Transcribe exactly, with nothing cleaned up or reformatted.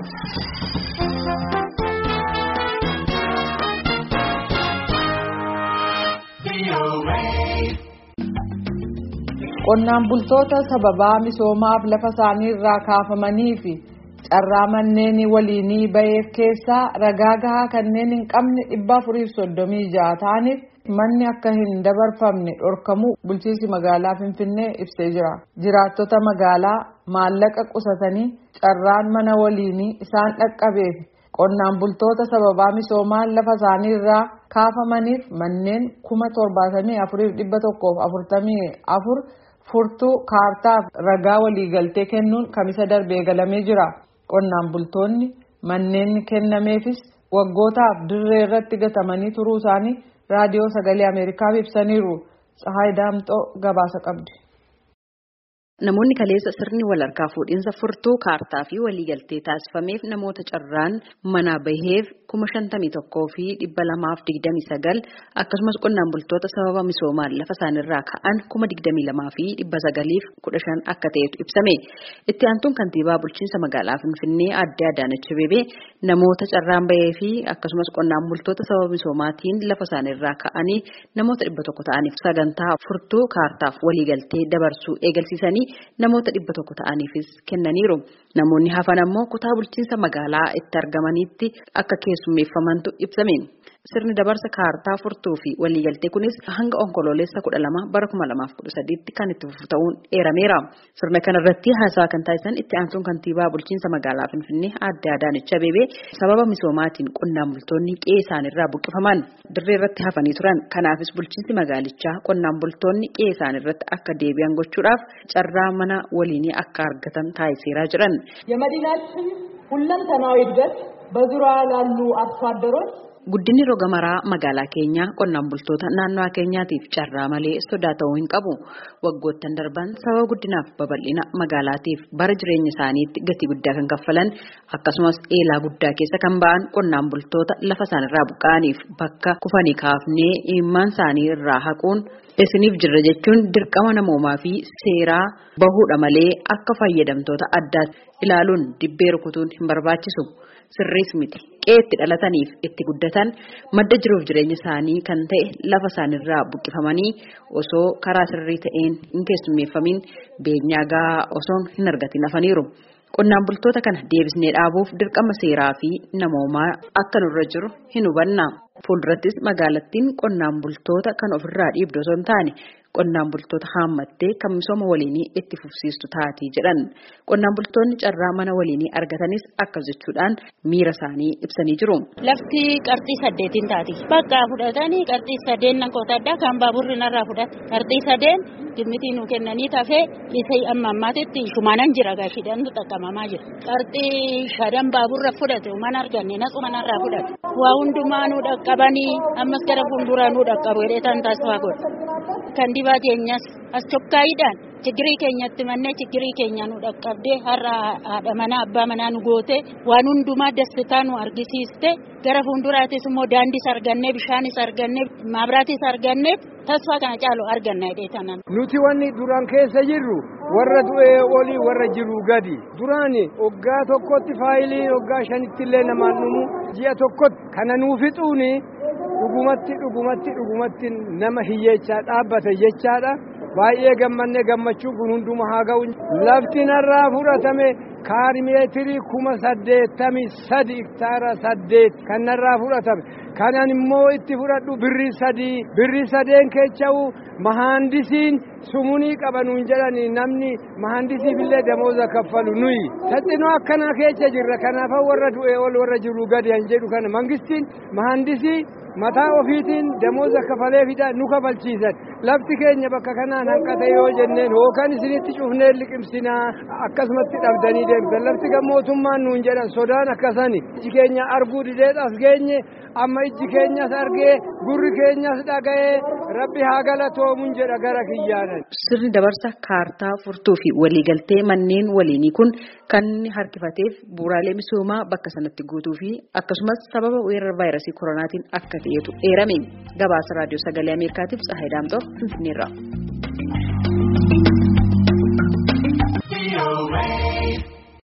Qonnaan bultoota sababaa misoomaaf lafa isaanii irraa kaafamanii fi carraa manneen waliinii baheef keessaa ragaa gahaa kanneen hin qabne dhibba afurii fi soddomii ja'a ta'aniif manni akka hin dabarfamne dhorkamuu bulchiinsi magaalaa Finfinnee ibsee jira. Jiraattota magaalaa maallaqa qusatanii carraan mana waliinii isaan dhaqqabeef qonnaan bultoota sababaa misoomaan lafa isaanii irraa kaafamaniif manneen kuma torbaatamii afurii fi dhibba tokkoof afurtamii afur furtuu kaartaaf ragaa waliigaltee kennuun kamisa darbee galamee jira. Qonnaan bultoonni manneen kennameefis waggootaaf dirree irratti gatamanii turuu isaanii raadiyoo sagalee Ameerikaaf ibsaniiru. Tsahaay Daamxoo gabaasa qabdi. Namoonni kaleessa sirni wal harkaa fuudhinsa furtuu kaartaa fi waliigaltee taasifameef namoota carraan manaa baheef kuma shantamii tokkoo fi dhibba lamaaf digdamii sagal akkasumas qonnaan bultoota sababa misoomaan lafa isaanirraa ka'an kuma digdamii lamaa fi dhibba sagaliif kudha shan akka ta'etu ibsame. Itti aantuun kantiibaa bulchiinsa magaalaa Finfinnee Aadde Adaanech Abeebee namoota carraan bahee fi akkasumas qonnaan bultoota sababa misoomaatiin lafa isaanirraa ka'anii namoota dhibba tokko ta'aniif sagantaa furtuu kaartaaf waliigaltee dabarsuu eegalsiisanii namoota dhibba tokko ta'aniifis kennaniiru. Namoonni hafan ammoo kutaa bulchiinsa magaalaa itti argamanitti akka keessummeeffamantu ibsame. Sirni dabarsa kaartaa furtuu fi waliigaltee kunis hanga onkoloolessa kudha lama bara kuma lamaaf kudha sadiitti kan itti fufu ta'uun eerameera. Sirna kanarratti haasaa kan taasisan itti aantuun kantiibaa bulchiinsa magaalaa Finfinnee Aadde Adaanech Abeebee sababa misoomaatiin qonnaan bultoonni qe'ee isaanirraa buqqifaman dirree irratti hafanii turan. Kanaafis bulchiinsi magaalichaa qonnaan bultoonni qe'ee isaanirratti akka deebi'an gochuudhaaf carraa mana waliinii akka argatan taasiseeraa jiran. የመዲናችን ሁለንተናዊ እድገት በዙሪያ ላሉ አርሶ አደሮች Guddinni roga maraa magaalaa keenyaa qonnaan bultoota naannoo keenyaatiif carraa malee sodaa ta'uu hin qabu. Waggoottan darban sababa guddinaaf babal'ina magaalaatiif bara jireenya isaaniitti gatii guddaa kan kaffalan akkasumas eelaa guddaa keessa kan ba'an qonnaan bultoota lafa isaanirraa buqqa'aniif bakka kufanii kaafnee imimmaan isaanii irraa haquun isiniif jirra jechuun dirqama namoomaa fi seeraa bahuudha malee akka fayyadamtoota addaatti ilaaluun dibbee rukutuun hin barbaachisu. Sirriis miti. Qe'eetti dhalataniif itti guddatan madda jiruuf jireenya isaanii kan ta'e lafa isaanirraa buqqifamanii osoo karaa sirrii ta'een hin keessummeeffamin beenyaa gahaa osoo hin argatin hafaniiru. Qonnaan bultoota kana deebisnee dhaabuuf dirqama seeraa fi namoomaa akka nurra jiru hin hubanna. Fuuldurattis magaalattiin qonnaan bultoota kan ofirraa dhiibdu osoo hin taane qonnaan bultoota haammattee kan misooma waliinii itti fufsiistu taati jedhan. Qonnaan bultoonni carraa mana waliinii argatanis akkas jechuudhaan miira isaanii ibsanii jiru. Lafti qarxii saddeetiin taati. Bakka fudhatanii qarxii sadeen nan qootadhaa kan baaburri narraa fudhata. Qarxii sadeen gimmitii nu kennanii tafee isa amma ammaatitti shumaanan jira gaashiidhaan xaqqabamaa jira. Qarxii shadan baaburra fudhate mana arganne nasuma narraa fudhate. Waa hundumaa nu dhaqqabanii ammas gara fuulduraa nu dhaqqabu hedheetaan taasifaa godha. Kan dibaa keenyas as chokkaayiidhaan chigirii keenyatti mannee chigirii keenya nu dhaqqabdee har'a haadha manaa abbaa manaa nu goote waan hundumaa dasitaa nu argisiiste gara fuulduraatis immoo daandiis argannee bishaanis argannee maabiraatis argannee tasfaa kana caalu arganna hedheetanan. Nuti wanni duraan keessa jirru warra du'ee olii warra jiru gadi duraani hoggaa tokkotti faayilii hoggaa shanitti illee namaan dhumu ji'a tokkotti kana nuu fixuuni. Dhugumatti dhugumatti dhugumatti nama hiyyeechaa dhaabbate jechaadha. Baay'ee gammanne gammachuu kun hunduma haa ga'u. Lafti narraa fudhatame kaarimeetirii kuma saddeettamii sadi hektaara saddeet kan narraa fudhatame. Kanan immoo itti fudhadhu birrii sadii birrii sadeen keecha'u mahaandisiin sumunii qabanuun jedhani namni mahaandisiif illee damooza kaffalu nuyi. Saxinoo akkanaa keessa jirra kanaaf warra du'ee ol warra jiru gadi han jedhu kana mangistiin mahaandisii mataa ofiitiin damooza kafalee fida nu kafalchiisan. Lafti keenya bakka kanaan hanqate yoo jenneen hookan isinitti cufnee liqimsinaa akkasumatti dhabdanii deemtan. Lafti gammootummaan nuun jedhan sodaan akkasani. Iji keenya arguu dideet as geenye amma iji keenyas argee gurri keenyas dhaga'ee rabbi haa galatoomuun jedha gara kiyyaanan. Sirni dabarsa kaartaa furtuu fi waliigaltee manneen waliinii kun kan harkifateef bu'uuraalee misoomaa bakka sanatti guutuu fi akkasumas sababa weerara vaayirasii koronaatiin akka ta'etu eerame. Gabaasa raadiyoo sagalee Ameerikaatiif Tsahaay Daamxoo Finfinneerraa.